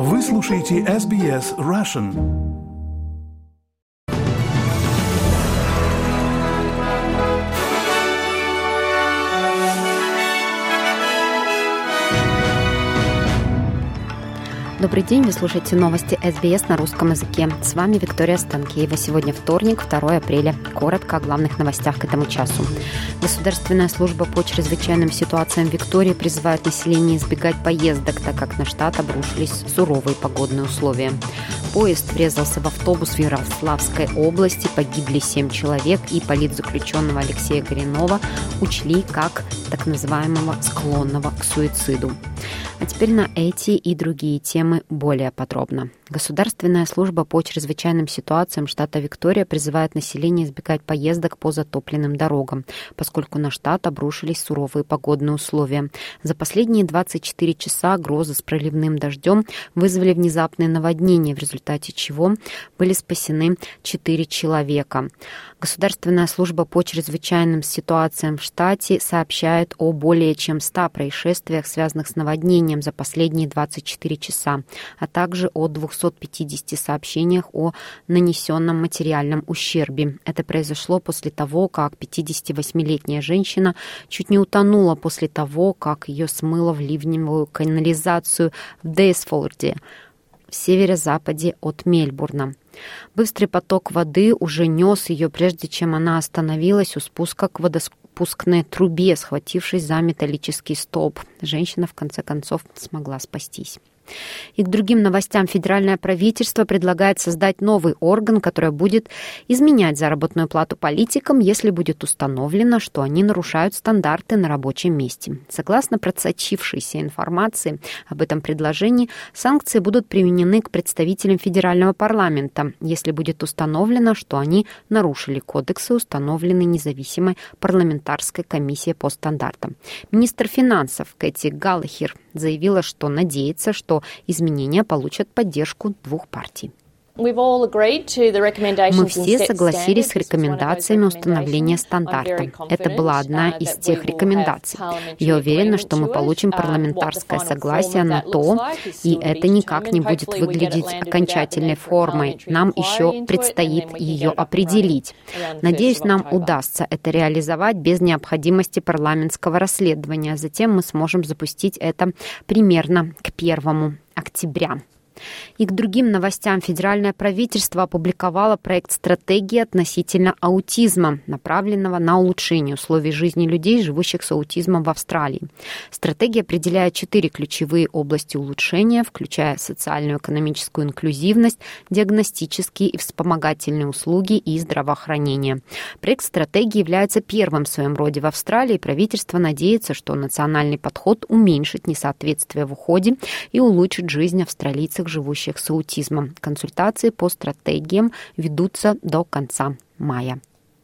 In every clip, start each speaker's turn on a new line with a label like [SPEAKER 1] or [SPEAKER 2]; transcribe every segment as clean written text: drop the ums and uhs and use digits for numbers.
[SPEAKER 1] Вы слушаете SBS Russian.
[SPEAKER 2] Добрый день, вы слушаете новости СБС на русском языке. С вами Виктория Станкеева. Сегодня вторник, 2 апреля. Коротко о главных новостях к этому часу. Государственная служба по чрезвычайным ситуациям Виктории призывает население избегать поездок, так как на штат обрушились суровые погодные условия. Поезд врезался в автобус в Ярославской области, погибли 7 человек, и политзаключенного Алексея Горинова учли как так называемого склонного к суициду. А теперь на эти и другие темы более подробно. Государственная служба по чрезвычайным ситуациям штата Виктория призывает население избегать поездок по затопленным дорогам, поскольку на штат обрушились суровые погодные условия. За последние 24 часа грозы с проливным дождем вызвали внезапные наводнения, в результате чего были спасены 4 человека. Государственная служба по чрезвычайным ситуациям в штате сообщает о более чем 100 происшествиях, связанных с наводнением за последние 24 часа, а также о 250 сообщениях о нанесенном материальном ущербе. Это произошло после того, как 58-летняя женщина чуть не утонула после того, как ее смыло в ливневую канализацию в Дейсфолде, в северо-западе от Мельбурна. Быстрый поток воды уже нес ее, прежде чем она остановилась у спуска к водоспускной трубе, схватившись за металлический столб. Женщина, в конце концов, смогла спастись. И к другим новостям. Федеральное правительство предлагает создать новый орган, который будет изменять заработную плату политикам, если будет установлено, что они нарушают стандарты на рабочем месте. Согласно просочившейся информации об этом предложении, санкции будут применены к представителям федерального парламента, если будет установлено, что они нарушили кодексы, установленные независимой парламентарской комиссией по стандартам. Министр финансов Кэти Галлахер заявила, что надеется, что изменения получат поддержку двух партий. Мы все согласились с рекомендациями установления стандарта. Это была одна из тех рекомендаций. Я уверена, что мы получим парламентарское согласие на то, и это никак не будет выглядеть окончательной формой. Нам еще предстоит ее определить. Надеюсь, нам удастся это реализовать без необходимости парламентского расследования. Затем мы сможем запустить это примерно к 1 октября. И к другим новостям. Федеральное правительство опубликовало проект стратегии относительно аутизма, направленного на улучшение условий жизни людей, живущих с аутизмом в Австралии. Стратегия определяет 4 ключевые области улучшения, включая социальную и экономическую инклюзивность, диагностические и вспомогательные услуги и здравоохранение. Проект стратегии является первым в своем роде в Австралии. Правительство надеется, что национальный подход уменьшит несоответствие в уходе и улучшит жизнь австралийцев, живущих с аутизмом. Консультации по стратегиям ведутся до конца мая.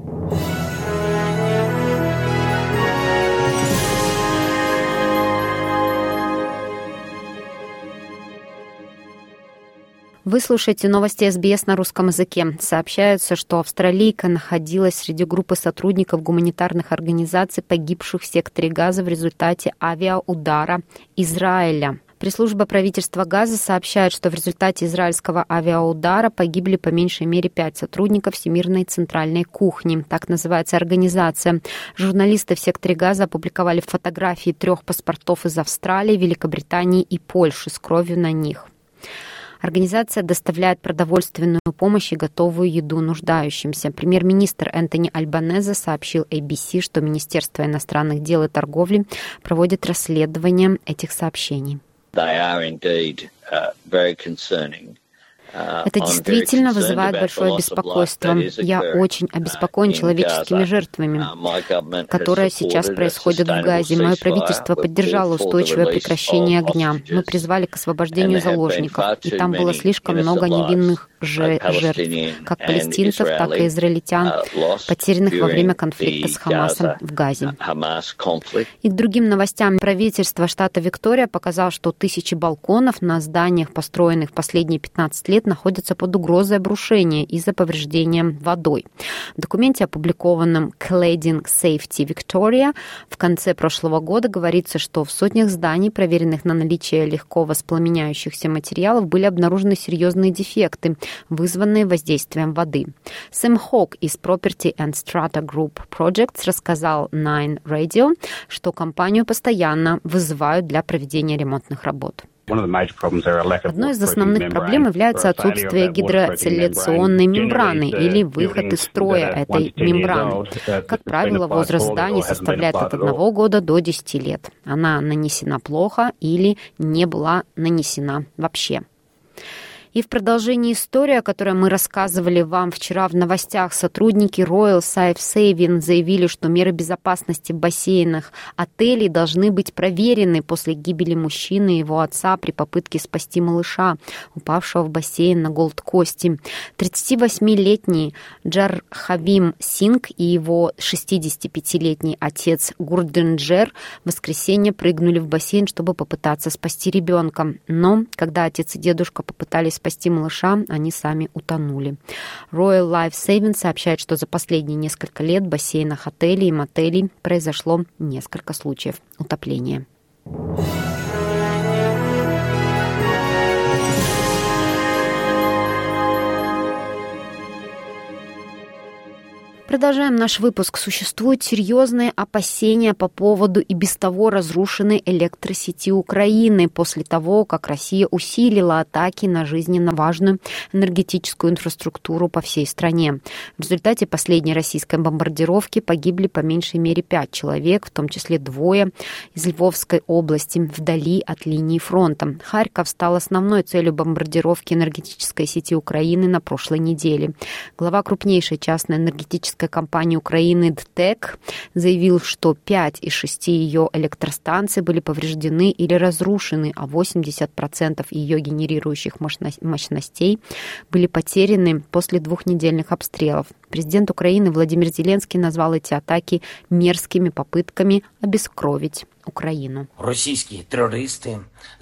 [SPEAKER 2] Вы слушаете новости СБС на русском языке. Сообщается, что австралийка находилась среди группы сотрудников гуманитарных организаций, погибших в секторе Газа в результате авиаудара Израиля. Пресс-служба правительства Газа сообщает, что в результате израильского авиаудара погибли по меньшей мере 5 сотрудников Всемирной центральной кухни. Так называется организация. Журналисты в секторе Газа опубликовали фотографии 3 паспортов из Австралии, Великобритании и Польши с кровью на них. Организация доставляет продовольственную помощь и готовую еду нуждающимся. Премьер-министр Энтони Альбанезе сообщил ABC, что Министерство иностранных дел и торговли проводит расследование этих сообщений. Это действительно вызывает большое беспокойство. Я очень обеспокоен человеческими жертвами, которые сейчас происходят в Газе. Мое правительство поддержало устойчивое прекращение огня. Мы призвали к освобождению заложников, и там было слишком много невинных жертв, как палестинцев, так и израильтян, потерянных во время конфликта с Хамасом в Газе. И к другим новостям. Правительство штата Виктория показало, что 1000 балконов на зданиях, построенных в последние 15 лет, лет находятся под угрозой обрушения из-за повреждения водой. В документе, опубликованном Cladding Safety Victoria, в конце прошлого года говорится, что в сотнях зданий, проверенных на наличие легко воспламеняющихся материалов, были обнаружены серьезные дефекты, вызванные воздействием воды. Сэм Хок из Property and Strata Group Projects рассказал Nine Radio, что компанию постоянно вызывают для проведения ремонтных работ. Одной из основных проблем является отсутствие гидроциркуляционной мембраны или выход из строя этой мембраны. Как правило, возраст зданий составляет от 1 года до 10 лет. Она нанесена плохо или не была нанесена вообще. И в продолжении истории, о которой мы рассказывали вам вчера в новостях, сотрудники Royal Life Saving заявили, что меры безопасности в бассейнах отелей должны быть проверены после гибели мужчины и его отца при попытке спасти малыша, упавшего в бассейн на Голд-Косте. 38-летний Джархавим Синг и его 65-летний отец Гурденджер в воскресенье прыгнули в бассейн, чтобы попытаться спасти ребенка. Но когда отец и дедушка попытались спасти малыша, они сами утонули. Royal Life Saving сообщает, что за последние несколько лет в бассейнах отелей и мотелей произошло несколько случаев утопления. Продолжаем наш выпуск. Существуют серьезные опасения по поводу и без того разрушенной электросети Украины после того, как Россия усилила атаки на жизненно важную энергетическую инфраструктуру по всей стране. В результате последней российской бомбардировки погибли по меньшей мере 5 человек, в том числе 2 из Львовской области, вдали от линии фронта. Харьков стал основной целью бомбардировки энергетической сети Украины на прошлой неделе. Глава крупнейшей частной энергетической компании Украины ДТЭК заявил, что 5 из 6 ее электростанций были повреждены или разрушены, а 80% ее генерирующих мощностей были потеряны после 2-недельных обстрелов. Президент Украины Владимир Зеленский назвал эти атаки мерзкими попытками обескровить Украину.
[SPEAKER 3] Российские террористы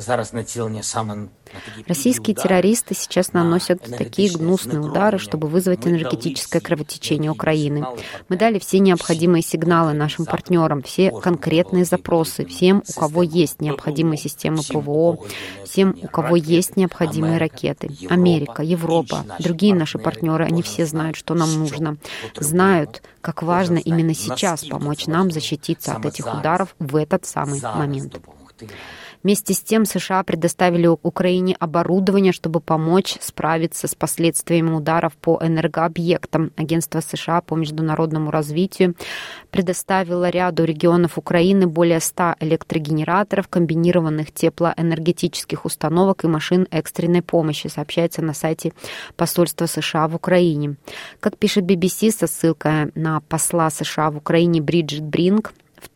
[SPEAKER 2] сейчас наносят такие гнусные удары, чтобы вызвать энергетическое кровотечение Украины. Мы дали все необходимые сигналы нашим партнерам, все конкретные запросы, всем, у кого есть необходимые системы ПВО, всем, у кого есть необходимые ракеты. Америка, Европа, другие наши партнеры, они все знают, что нам нужно. Знают, как важно именно сейчас помочь нам защититься от этих ударов в этот самый момент. Вместе с тем США предоставили Украине оборудование, чтобы помочь справиться с последствиями ударов по энергообъектам. Агентство США по международному развитию предоставило ряду регионов Украины более 100 электрогенераторов, комбинированных теплоэнергетических установок и машин экстренной помощи, сообщается на сайте посольства США в Украине. Как пишет BBC со ссылкой на посла США в Украине Бриджит Бринк, в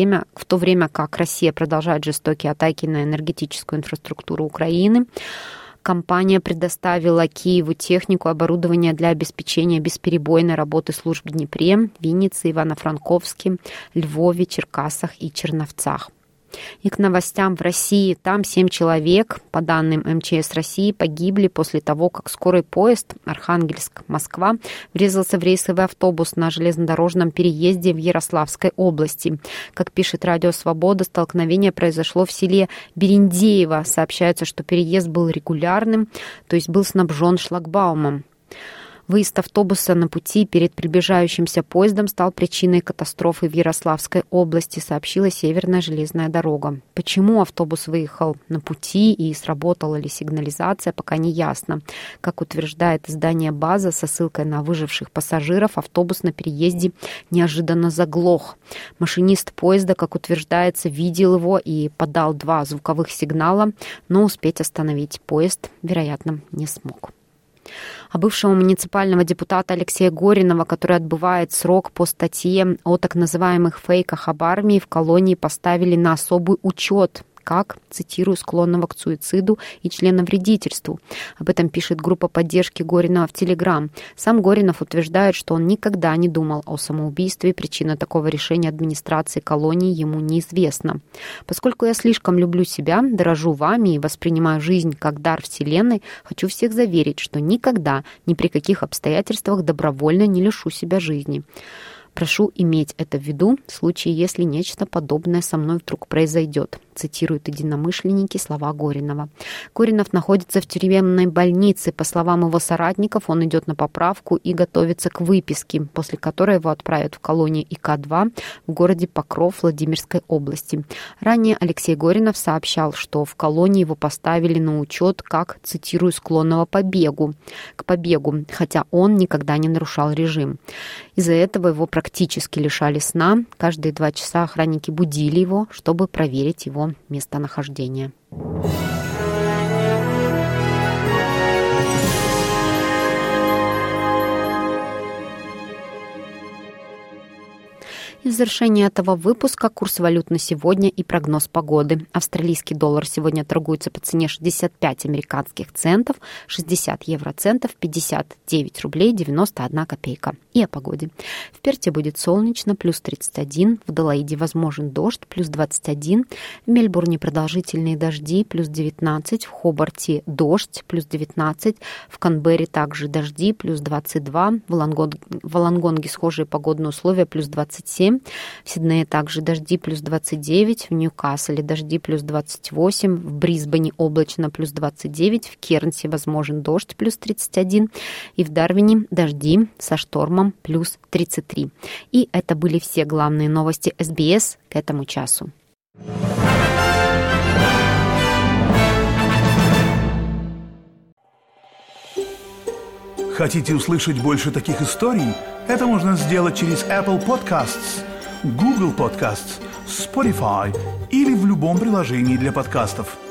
[SPEAKER 2] то время как Россия продолжает жестокие атаки на энергетическую инфраструктуру Украины, компания предоставила Киеву технику, оборудование для обеспечения бесперебойной работы служб в Днепре, Виннице, Ивано-Франковске, Львове, Черкасах и Черновцах. И к новостям в России. Там 7 человек, по данным МЧС России, погибли после того, как скорый поезд Архангельск-Москва врезался в рейсовый автобус на железнодорожном переезде в Ярославской области. Как пишет Радио Свобода, столкновение произошло в селе Берендеево. Сообщается, что переезд был регулярным, то есть был снабжен шлагбаумом. Выезд автобуса на пути перед приближающимся поездом стал причиной катастрофы в Ярославской области, сообщила Северная железная дорога. Почему автобус выехал на пути и сработала ли сигнализация, пока не ясно. Как утверждает издание «База» со ссылкой на выживших пассажиров, автобус на переезде неожиданно заглох. Машинист поезда, как утверждается, видел его и подал 2 звуковых сигнала, но успеть остановить поезд, вероятно, не смог. А бывшего муниципального депутата Алексея Горинова, который отбывает срок по статье о так называемых фейках об армии, в колонии поставили на особый учет. как, цитирую, склонного к суициду и членовредительству. Об этом пишет группа поддержки Горинова в Телеграм. Сам Горинов утверждает, что он никогда не думал о самоубийстве, и причина такого решения администрации колонии ему неизвестна. Поскольку я слишком люблю себя, дорожу вами и воспринимаю жизнь как дар Вселенной, хочу всех заверить, что никогда, ни при каких обстоятельствах добровольно не лишу себя жизни. Прошу иметь это в виду в случае, если нечто подобное со мной вдруг произойдет. Цитируют единомышленники слова Горинова. Горинов находится в тюремной больнице. По словам его соратников, он идет на поправку и готовится к выписке, после которой его отправят в колонию ИК-2 в городе Покров Владимирской области. Ранее Алексей Горинов сообщал, что в колонии его поставили на учет как, цитирую, склонного к побегу, хотя он никогда не нарушал режим. Из-за этого его практически лишали сна. Каждые 2 часа охранники будили его, чтобы проверить его местонахождение. И в завершение этого выпуска курс валют на сегодня и прогноз погоды. Австралийский доллар сегодня торгуется по цене 65 американских центов, 60 евроцентов, 59 рублей 91 копейка. И о погоде. В Перте будет солнечно, плюс 31, в Аделаиде возможен дождь, плюс 21, в Мельбурне продолжительные дожди, плюс 19, в Хобарте дождь, плюс 19, в Канберре также дожди, плюс 22, в Волонгонге схожие погодные условия, плюс 27, в Сиднее также дожди, плюс 29, в Ньюкасле дожди, плюс 28, в Брисбене облачно, плюс 29, в Кернсе возможен дождь, плюс 31, и в Дарвине дожди со штормом, плюс 33. И это были все главные новости СБС к этому часу.
[SPEAKER 1] Хотите услышать больше таких историй? Это можно сделать через Apple Podcasts, Google Podcasts, Spotify или в любом приложении для подкастов.